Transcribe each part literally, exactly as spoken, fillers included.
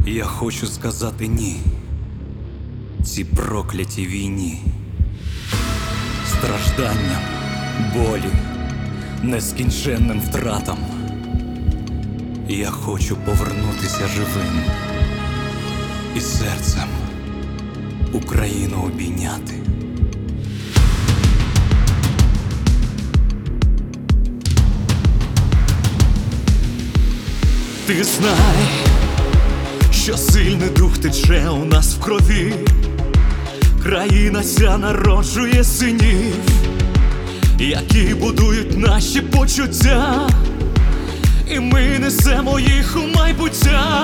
Я хочу сказати ні цій проклятій війні, стражданням, болі, нескінченним втратам. Я хочу повернутися живим і серцем Україну обійняти. Ти знай, що сильний дух тече у нас в крові. Країна ця народжує синів, які будують наші почуття, і ми несемо їх у майбуття.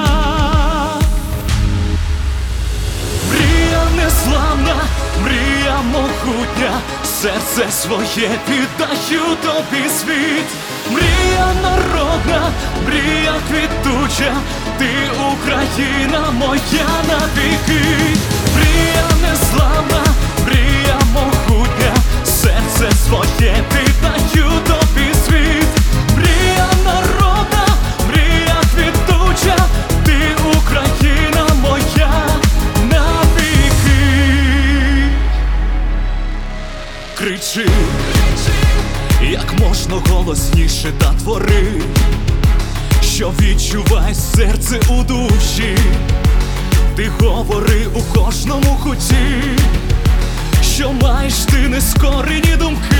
Мрія незламна, мрія могутня, серце своє віддаю тобі світ. Мрія народна, мрія квітуча, ти Україна моя навіки. Мрія незламна, мрія могутня, серце своє віддаю тобі світ. Мрія народна, мрія квітуча, ти Україна моя навіки. Кричи, як можна голосніше, та твори, що відчуває серце у душі. Ти говори у кожному куті, що маєш ти нескорені думки.